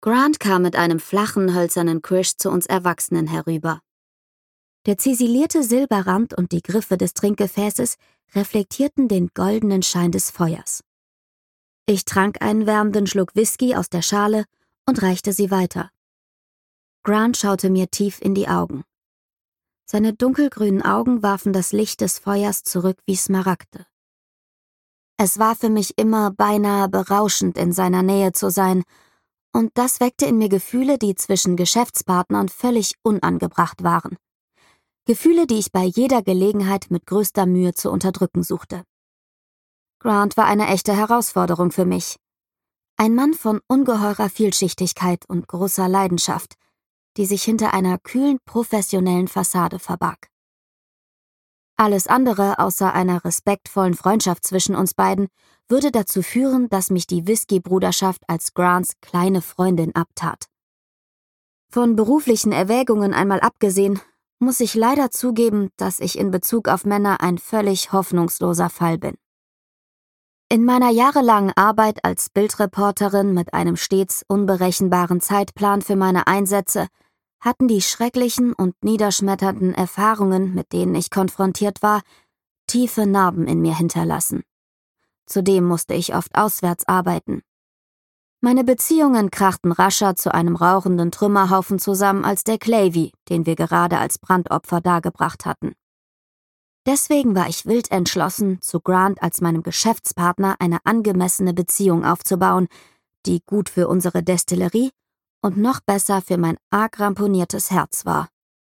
Grant kam mit einem flachen, hölzernen Krisch zu uns Erwachsenen herüber. Der ziselierte Silberrand und die Griffe des Trinkgefäßes reflektierten den goldenen Schein des Feuers. Ich trank einen wärmenden Schluck Whisky aus der Schale und reichte sie weiter. Grant schaute mir tief in die Augen. Seine dunkelgrünen Augen warfen das Licht des Feuers zurück wie Smaragde. Es war für mich immer beinahe berauschend, in seiner Nähe zu sein, und das weckte in mir Gefühle, die zwischen Geschäftspartnern völlig unangebracht waren. Gefühle, die ich bei jeder Gelegenheit mit größter Mühe zu unterdrücken suchte. Grant war eine echte Herausforderung für mich. Ein Mann von ungeheurer Vielschichtigkeit und großer Leidenschaft, die sich hinter einer kühlen, professionellen Fassade verbarg. Alles andere außer einer respektvollen Freundschaft zwischen uns beiden würde dazu führen, dass mich die Whisky-Bruderschaft als Grants kleine Freundin abtat. Von beruflichen Erwägungen einmal abgesehen, muss ich leider zugeben, dass ich in Bezug auf Männer ein völlig hoffnungsloser Fall bin. In meiner jahrelangen Arbeit als Bildreporterin mit einem stets unberechenbaren Zeitplan für meine Einsätze hatten die schrecklichen und niederschmetternden Erfahrungen, mit denen ich konfrontiert war, tiefe Narben in mir hinterlassen. Zudem musste ich oft auswärts arbeiten. Meine Beziehungen krachten rascher zu einem rauchenden Trümmerhaufen zusammen als der Clavey, den wir gerade als Brandopfer dargebracht hatten. Deswegen war ich wild entschlossen, zu Grant als meinem Geschäftspartner eine angemessene Beziehung aufzubauen, die gut für unsere Destillerie und noch besser für mein arg ramponiertes Herz war.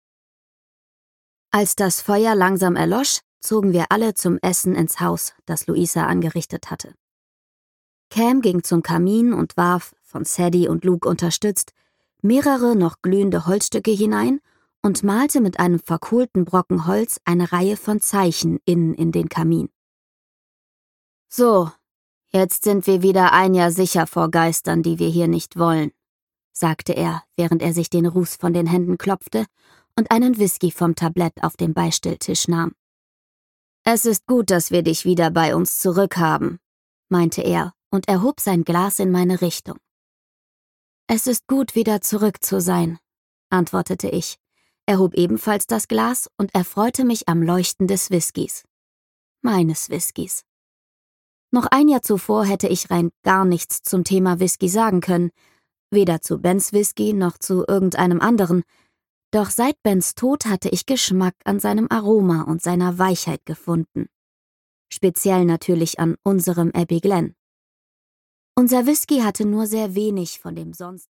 Als das Feuer langsam erlosch, zogen wir alle zum Essen ins Haus, das Louisa angerichtet hatte. Cam ging zum Kamin und warf, von Sadie und Luke unterstützt, mehrere noch glühende Holzstücke hinein und malte mit einem verkohlten Brocken Holz eine Reihe von Zeichen innen in den Kamin. »So, jetzt sind wir wieder ein Jahr sicher vor Geistern, die wir hier nicht wollen«, sagte er, während er sich den Ruß von den Händen klopfte und einen Whisky vom Tablett auf dem Beistelltisch nahm. »Es ist gut, dass wir dich wieder bei uns zurückhaben«, meinte er und erhob sein Glas in meine Richtung. »Es ist gut, wieder zurück zu sein«, antwortete ich, erhob ebenfalls das Glas und erfreute mich am Leuchten des Whiskys. Meines Whiskys. Noch ein Jahr zuvor hätte ich rein gar nichts zum Thema Whisky sagen können, weder zu Bens Whisky noch zu irgendeinem anderen, doch seit Bens Tod hatte ich Geschmack an seinem Aroma und seiner Weichheit gefunden. Speziell natürlich an unserem Abbey Glen. Unser Whisky hatte nur sehr wenig von dem sonst